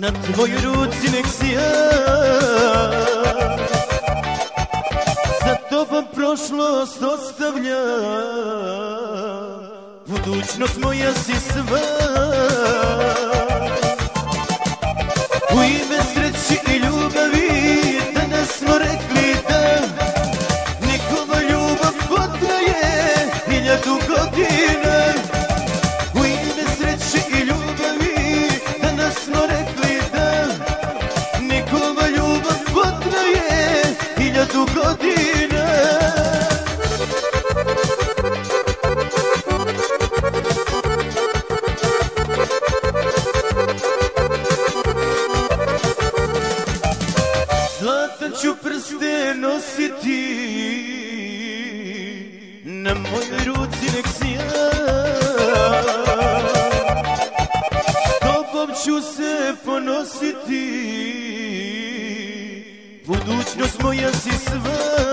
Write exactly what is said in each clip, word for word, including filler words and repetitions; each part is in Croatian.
na tvojoj ruci nek si ja. Za tobom prošlost ostavlja, budućnost moja si sva. U ime sreći i ljubavi danas smo rekli da nikova ljubav potraje hiljadu godina. U ime sreći i ljubavi danas smo rekli da nikova ljubav potraje hiljadu godina. Zlatan ću prste nositi, na mojoj ruci nek si ja. S tobom ću se ponositi, budućnost moja si sva.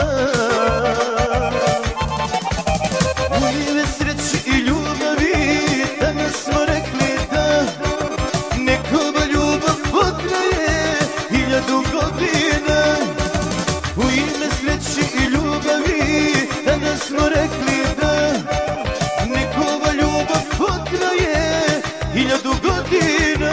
U ime sreći i ljubavi danas smo rekli da nekova ljubav potraje hiljadu godina. U ime sreći i ljubavi danas smo rekli da nekova ljubav potraje hiljadu godina.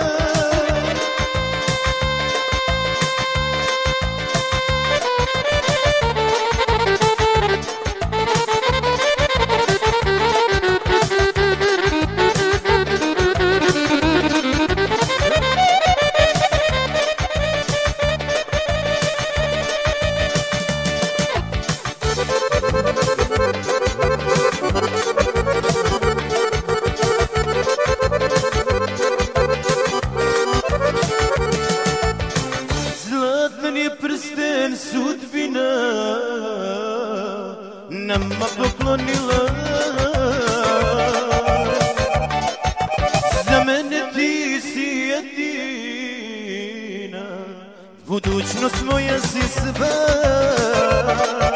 Zlatan je prsten sudbina nama poklonila. Za mene ti si jedina, budućnost moja si sva.